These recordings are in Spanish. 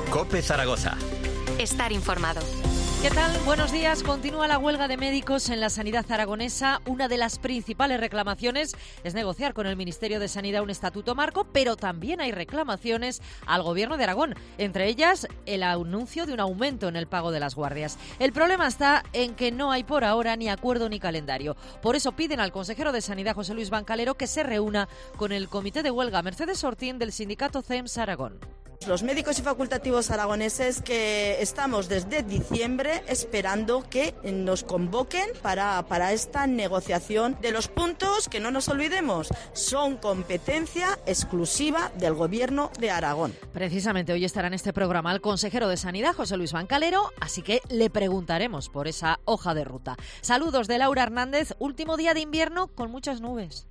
COPE Zaragoza. Estar informado. ¿Qué tal? Buenos días. Continúa la huelga de médicos en la sanidad aragonesa. Una de las principales reclamaciones es negociar con el Ministerio de Sanidad un estatuto marco, pero también hay reclamaciones al Gobierno de Aragón, entre ellas el anuncio de un aumento en el pago de las guardias. El problema está en que no hay por ahora ni acuerdo ni calendario. Por eso piden al consejero de Sanidad, José Luis Bancalero, que se reúna con el comité de huelga Mercedes Ortín del sindicato CEMS Aragón. Los médicos y facultativos aragoneses que estamos desde diciembre esperando que nos convoquen para esta negociación de los puntos que, no nos olvidemos, son competencia exclusiva del Gobierno de Aragón. Precisamente hoy estará en este programa el consejero de Sanidad, José Luis Bancalero, así que le preguntaremos por esa hoja de ruta. Saludos de Laura Hernández, último día de invierno con muchas nubes.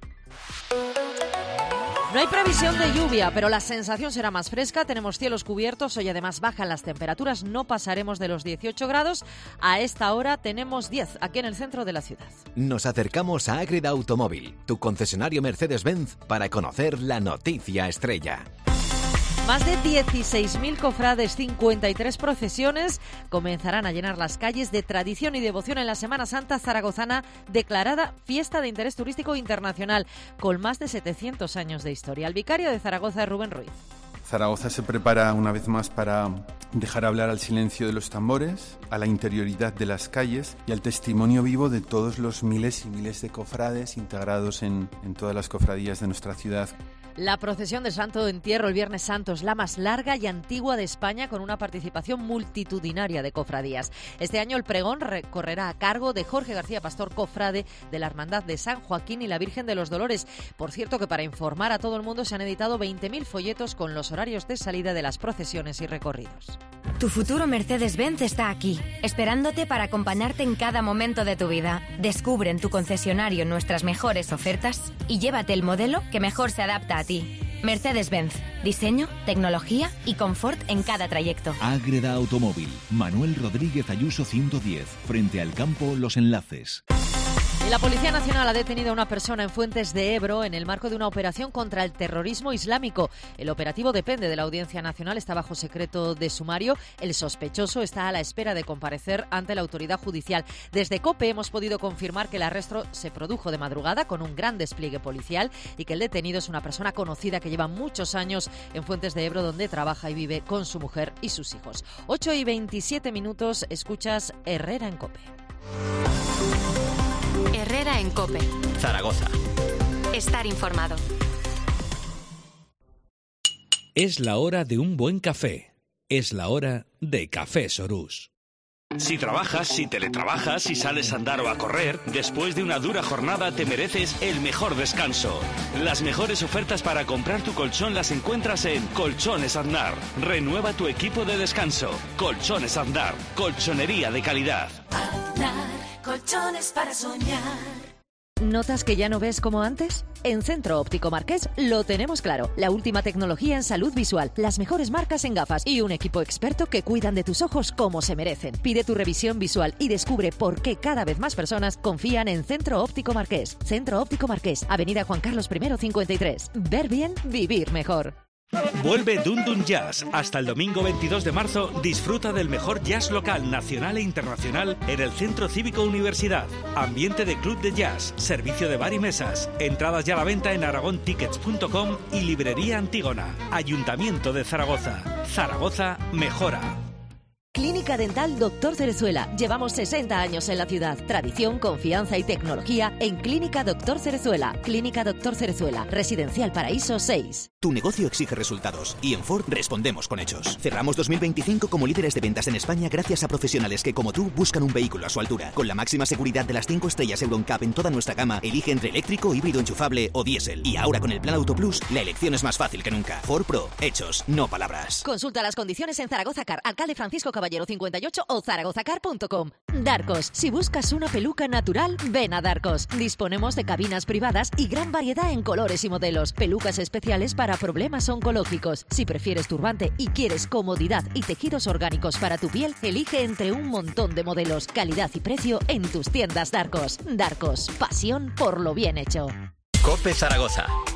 No hay previsión de lluvia, pero la sensación será más fresca. Tenemos cielos cubiertos, hoy además bajan las temperaturas, no pasaremos de los 18 grados. A esta hora tenemos 10 aquí en el centro de la ciudad. Nos acercamos a Ágreda Automóvil, tu concesionario Mercedes-Benz, para conocer la noticia estrella. Más de 16.000 cofrades, 53 procesiones comenzarán a llenar las calles de tradición y devoción en la Semana Santa zaragozana, declarada Fiesta de Interés Turístico Internacional, con más de 700 años de historia. El vicario de Zaragoza es Rubén Ruiz. Zaragoza se prepara una vez más para dejar hablar al silencio de los tambores, a la interioridad de las calles y al testimonio vivo de todos los miles y miles de cofrades integrados en todas las cofradías de nuestra ciudad. La procesión del Santo Entierro el Viernes Santo es la más larga y antigua de España, con una participación multitudinaria de cofradías. Este año el pregón recorrerá a cargo de Jorge García Pastor, cofrade de la Hermandad de San Joaquín y la Virgen de los Dolores. Por cierto, que para informar a todo el mundo se han editado 20.000 folletos con los horarios de salida de las procesiones y recorridos. Tu futuro Mercedes-Benz está aquí, esperándote para acompañarte en cada momento de tu vida. Descubre en tu concesionario nuestras mejores ofertas y llévate el modelo que mejor se adapta a ti. Mercedes-Benz. Diseño, tecnología y confort en cada trayecto. Ágreda Automóvil. Manuel Rodríguez Ayuso 110. Frente al campo Los Enlaces. Y la Policía Nacional ha detenido a una persona en Fuentes de Ebro en el marco de una operación contra el terrorismo islámico. El operativo depende de la Audiencia Nacional, está bajo secreto de sumario. El sospechoso está a la espera de comparecer ante la autoridad judicial. Desde COPE hemos podido confirmar que el arresto se produjo de madrugada con un gran despliegue policial y que el detenido es una persona conocida que lleva muchos años en Fuentes de Ebro, donde trabaja y vive con su mujer y sus hijos. 8:27, escuchas Herrera en COPE. Herrera en COPE. Zaragoza. Estar informado. Es la hora de un buen café. Es la hora de Café Sorús. Si trabajas, si teletrabajas, si sales a andar o a correr, después de una dura jornada te mereces el mejor descanso. Las mejores ofertas para comprar tu colchón las encuentras en Colchones Aznar. Renueva tu equipo de descanso. Colchones Aznar. Colchonería de calidad. Aznar, colchones para soñar. ¿Notas que ya no ves como antes? En Centro Óptico Marqués lo tenemos claro. La última tecnología en salud visual, las mejores marcas en gafas y un equipo experto que cuidan de tus ojos como se merecen. Pide tu revisión visual y descubre por qué cada vez más personas confían en Centro Óptico Marqués. Centro Óptico Marqués, Avenida Juan Carlos I 53. Ver bien, vivir mejor. Vuelve Dun Dun Jazz. Hasta el domingo 22 de marzo disfruta del mejor jazz local, nacional e internacional en el Centro Cívico Universidad. Ambiente de club de jazz, servicio de bar y mesas. Entradas ya a la venta en aragontickets.com y Librería Antígona. Ayuntamiento de Zaragoza. Zaragoza mejora. Clínica Dental Dr. Cerezuela. Llevamos 60 años en la ciudad. Tradición, confianza y tecnología en Clínica Dr. Cerezuela. Clínica Dr. Cerezuela. Residencial Paraíso 6. Tu negocio exige resultados y en Ford respondemos con hechos. Cerramos 2025 como líderes de ventas en España gracias a profesionales que, como tú, buscan un vehículo a su altura. Con la máxima seguridad de las 5 estrellas EuroNCAP en toda nuestra gama, elige entre eléctrico, híbrido enchufable o diésel. Y ahora con el Plan Auto Plus, la elección es más fácil que nunca. Ford Pro. Hechos, no palabras. Consulta las condiciones en Zaragoza Car, Alcalde Francisco Caballero 58 o zaragozacar.com. Darcos. Si buscas una peluca natural, ven a Darcos. Disponemos de cabinas privadas y gran variedad en colores y modelos. Pelucas especiales para problemas oncológicos. Si prefieres turbante y quieres comodidad y tejidos orgánicos para tu piel, elige entre un montón de modelos. Calidad y precio en tus tiendas Darcos. Darcos. Pasión por lo bien hecho. COPE Zaragoza.